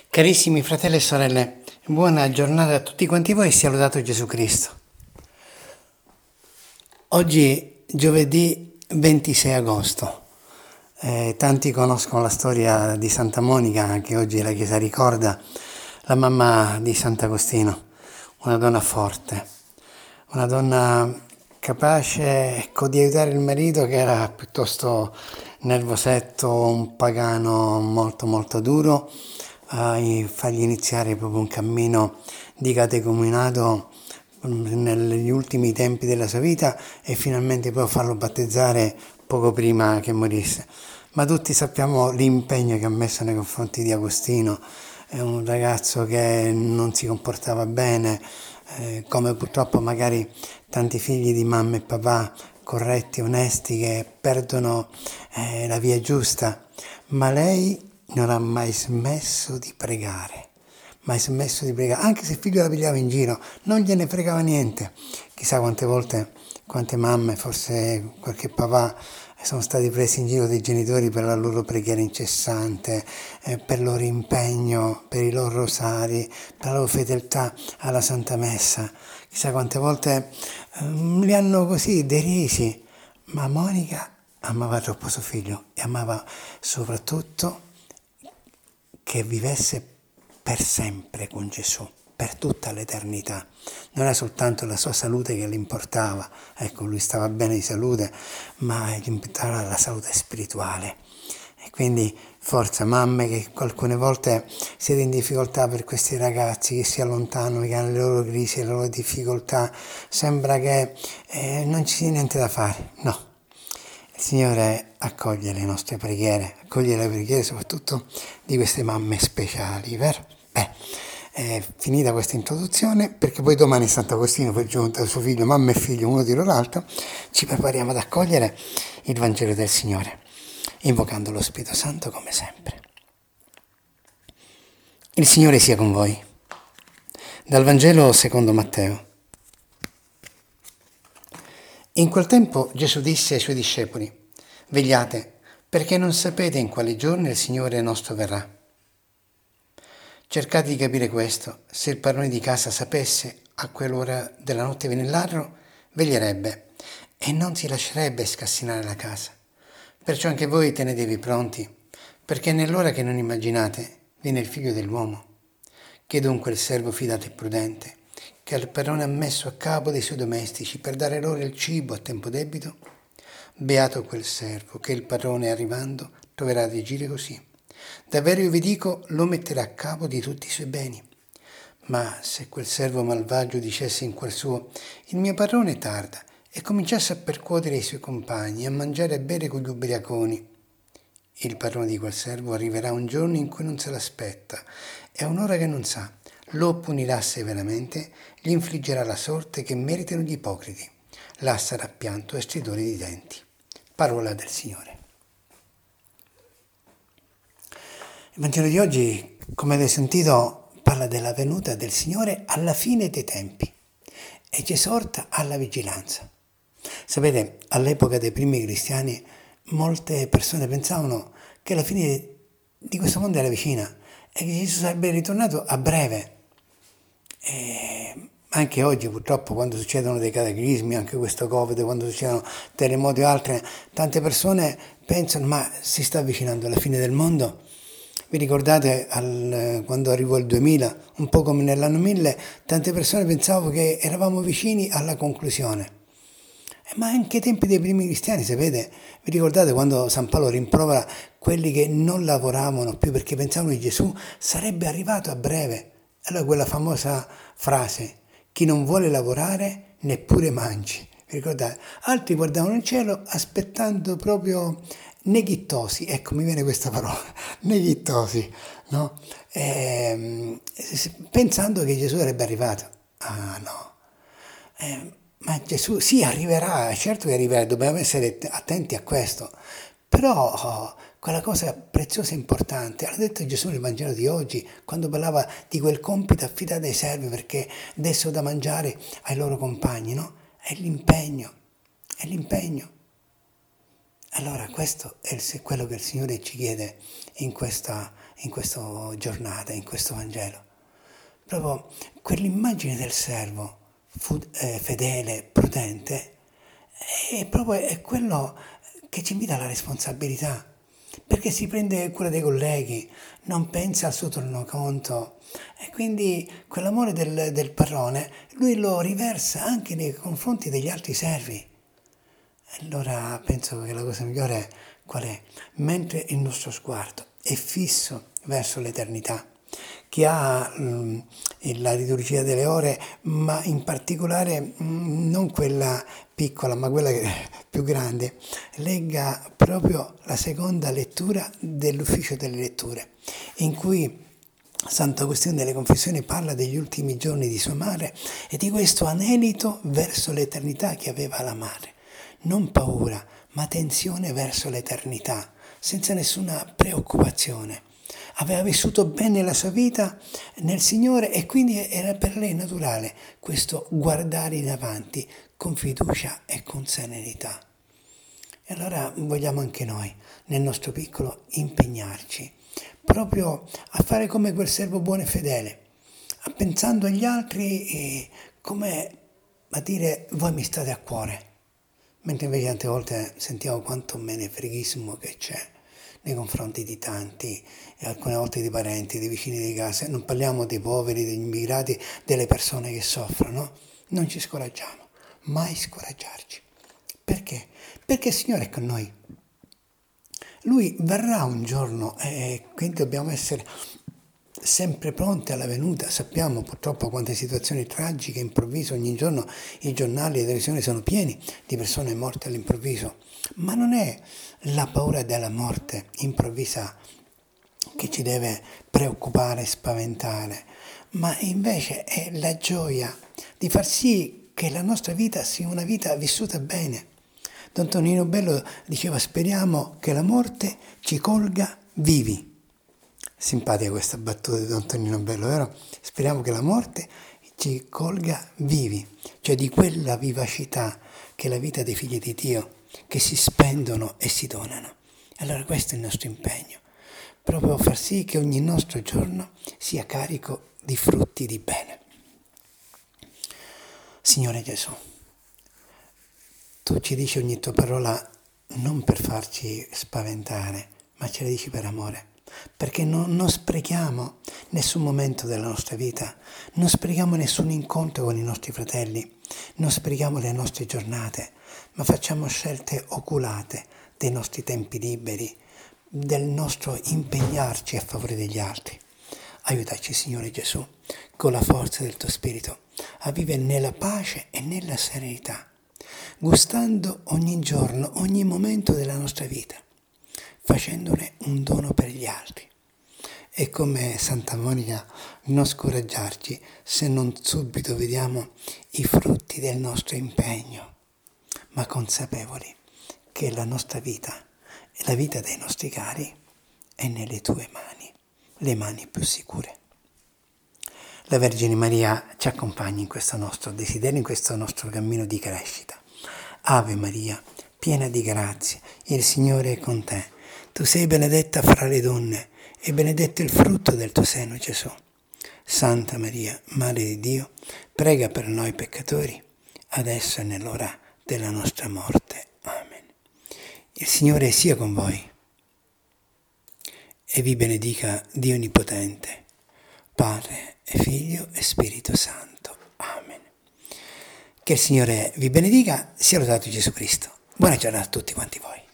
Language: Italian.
Carissimi fratelli e sorelle, buona giornata a tutti quanti voi e sia lodato Gesù Cristo. Oggi giovedì 26 agosto. Tanti conoscono la storia di Santa Monica, che oggi la Chiesa ricorda, la mamma di Sant'Agostino, una donna forte, una donna capace di aiutare il marito che era piuttosto nervosetto, un pagano molto molto duro, a fargli iniziare proprio un cammino di catecumenato negli ultimi tempi della sua vita e finalmente poi farlo battezzare poco prima che morisse. Ma tutti sappiamo l'impegno che ha messo nei confronti di Agostino. È un ragazzo che non si comportava bene, come purtroppo magari tanti figli di mamma e papà corretti, onesti, che perdono la via giusta, ma lei non ha mai smesso di pregare, anche se il figlio la pigliava in giro, non gliene fregava niente. Chissà quante volte, quante mamme, forse qualche papà, sono stati presi in giro dai genitori per la loro preghiera incessante, per il loro impegno, per i loro rosari, per la loro fedeltà alla Santa Messa. Chissà quante volte li hanno così derisi, ma Monica amava troppo suo figlio e amava soprattutto che vivesse per sempre con Gesù, per tutta l'eternità. Non era soltanto la sua salute che le importava, ecco, lui stava bene di salute, ma gli importava la salute spirituale. E quindi forza mamme che alcune volte siete in difficoltà per questi ragazzi che si allontanano, che hanno le loro crisi, le loro difficoltà, sembra che non ci sia niente da fare, no. Il Signore accoglie le nostre preghiere, accoglie le preghiere soprattutto di queste mamme speciali, vero? Finita questa introduzione, perché poi domani Sant'Agostino, poi giunta suo figlio, mamma e figlio, uno dietro l'altro, ci prepariamo ad accogliere il Vangelo del Signore, invocando lo Spirito Santo come sempre. Il Signore sia con voi. Dal Vangelo secondo Matteo. In quel tempo Gesù disse ai suoi discepoli: vegliate, perché non sapete in quale giorno il Signore nostro verrà. Cercate di capire questo: se il padrone di casa sapesse a quell'ora della notte viene il ladro, veglierebbe e non si lascerebbe scassinare la casa. Perciò anche voi tenetevi pronti, perché nell'ora che non immaginate viene il Figlio dell'uomo. Chi è dunque il servo fidato e prudente, che il padrone ha messo a capo dei suoi domestici per dare loro il cibo a tempo debito? Beato quel servo che il padrone, arrivando, troverà ad agire così. Davvero io vi dico, lo metterà a capo di tutti i suoi beni. Ma se quel servo malvagio dicesse in cuor suo: il mio padrone tarda, e cominciasse a percuotere i suoi compagni, a mangiare e a bere con gli ubriaconi, il padrone di quel servo arriverà un giorno in cui non se l'aspetta e a un'ora che non sa. Lo punirà severamente, gli infliggerà la sorte che meritano gli ipocriti. Là sarà pianto e stridore di denti. Parola del Signore. Il Vangelo di oggi, come avete sentito, parla della venuta del Signore alla fine dei tempi e ci esorta alla vigilanza. Sapete, all'epoca dei primi cristiani molte persone pensavano che la fine di questo mondo era vicina e che Gesù sarebbe ritornato a breve. Anche oggi purtroppo quando succedono dei cataclismi, anche questo Covid, quando succedono terremoti o altre, tante persone pensano: ma si sta avvicinando alla fine del mondo? Vi ricordate quando arrivò il 2000, un po' come nell'anno 1000, tante persone pensavano che eravamo vicini alla conclusione. Ma anche ai tempi dei primi cristiani, sapete, vi ricordate quando San Paolo rimprovera quelli che non lavoravano più perché pensavano che Gesù sarebbe arrivato a breve? Allora quella famosa frase: chi non vuole lavorare neppure mangi. Vi ricordate? Altri guardavano il cielo aspettando proprio neghittosi, ecco mi viene questa parola, neghittosi, no? Pensando che Gesù sarebbe arrivato. Ah no. Ma Gesù sì arriverà, certo che arriverà, dobbiamo essere attenti a questo, però quella cosa preziosa e importante, l'ha detto Gesù nel Vangelo di oggi, quando parlava di quel compito affidato ai servi perché dessero da mangiare ai loro compagni, no? È l'impegno. Allora questo è quello che il Signore ci chiede in questa in questa giornata, in questo Vangelo. Proprio quell'immagine del servo fedele, prudente, è quello che ci invita alla responsabilità, perché si prende cura dei colleghi, non pensa al suo tornaconto e quindi quell'amore del padrone lui lo riversa anche nei confronti degli altri servi. Allora penso che la cosa migliore qual è? Mentre il nostro sguardo è fisso verso l'eternità, che ha la liturgia delle ore, ma in particolare non quella piccola, ma quella più grande, legga proprio la seconda lettura dell'ufficio delle letture, in cui Sant'Agostino delle Confessioni parla degli ultimi giorni di sua madre e di questo anelito verso l'eternità che aveva la madre. Non paura, ma tensione verso l'eternità, senza nessuna preoccupazione. Aveva vissuto bene la sua vita nel Signore e quindi era per lei naturale questo guardare in avanti con fiducia e con serenità. E allora vogliamo anche noi, nel nostro piccolo, impegnarci proprio a fare come quel servo buono e fedele, pensando agli altri come a dire voi mi state a cuore, mentre invece tante volte sentiamo quanto menefreghismo che c'è nei confronti di tanti, e alcune volte di parenti, di vicini di casa. Non parliamo dei poveri, degli immigrati, delle persone che soffrono. Non ci scoraggiamo, mai scoraggiarci. Perché? Perché il Signore è con noi. Lui verrà un giorno e quindi dobbiamo essere sempre pronti alla venuta. Sappiamo purtroppo quante situazioni tragiche, improvvise, ogni giorno i giornali e le televisioni sono pieni di persone morte all'improvviso, ma non è la paura della morte improvvisa che ci deve preoccupare e spaventare, ma invece è la gioia di far sì che la nostra vita sia una vita vissuta bene. Don Tonino Bello diceva: speriamo che la morte ci colga vivi. Simpatica questa battuta di Don Tonino Bello, vero? Speriamo che la morte ci colga vivi, cioè di quella vivacità che è la vita dei figli di Dio, che si spendono e si donano. Allora questo è il nostro impegno, proprio far sì che ogni nostro giorno sia carico di frutti di bene. Signore Gesù, tu ci dici ogni tua parola non per farci spaventare, ma ce la dici per amore, perché non sprechiamo nessun momento della nostra vita, non sprechiamo nessun incontro con i nostri fratelli, non sprechiamo le nostre giornate, ma facciamo scelte oculate dei nostri tempi liberi, del nostro impegnarci a favore degli altri. Aiutaci, Signore Gesù, con la forza del tuo Spirito, a vivere nella pace e nella serenità, gustando ogni giorno, ogni momento della nostra vita, facendone un dono per gli altri. E come Santa Monica, non scoraggiarci se non subito vediamo i frutti del nostro impegno, ma consapevoli che la nostra vita e la vita dei nostri cari è nelle tue mani, le mani più sicure. La Vergine Maria ci accompagna in questo nostro desiderio, in questo nostro cammino di crescita. Ave Maria, piena di grazia, il Signore è con te. Tu sei benedetta fra le donne e benedetto il frutto del tuo seno, Gesù. Santa Maria, Madre di Dio, prega per noi peccatori, adesso e nell'ora della nostra morte. Amen. Il Signore sia con voi e vi benedica Dio Onnipotente, Padre e Figlio e Spirito Santo. Amen. Che il Signore vi benedica, sia lodato Gesù Cristo. Buona giornata a tutti quanti voi.